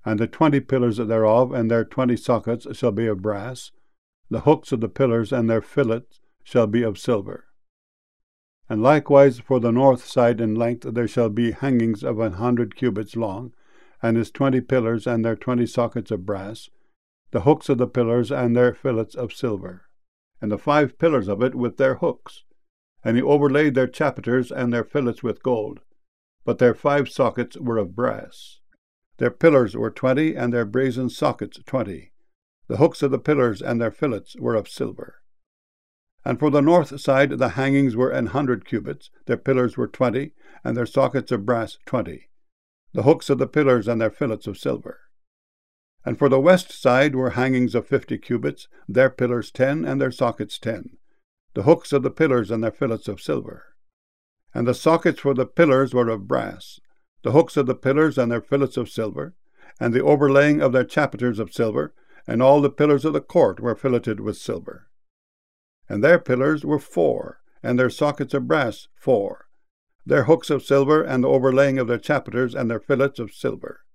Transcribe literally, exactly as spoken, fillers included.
And the twenty pillars thereof and their twenty sockets shall be of brass. The hooks of the pillars and their fillets shall be of silver. And likewise for the north side in length there shall be hangings of an hundred cubits long, and his twenty pillars and their twenty sockets of brass, the hooks of the pillars and their fillets of silver, and the five pillars of it with their hooks. And he overlaid their chapiters and their fillets with gold, but their five sockets were of brass. Their pillars were twenty, and their brazen sockets twenty. The hooks of the pillars and their fillets were of silver. And for the north side the hangings were an hundred cubits, their pillars were twenty, and their sockets of brass twenty. The hooks of the pillars and their fillets of silver. And for the west side were hangings of fifty cubits, their pillars ten, and their sockets ten. The hooks of the pillars and their fillets of silver. And the sockets for the pillars were of brass, the hooks of the pillars and their fillets of silver, and the overlaying of their chapiters of silver, and all the pillars of the court were filleted with silver. And their pillars were four, and their sockets of brass four, their hooks of silver, and the overlaying of their chapiters and their fillets of silver.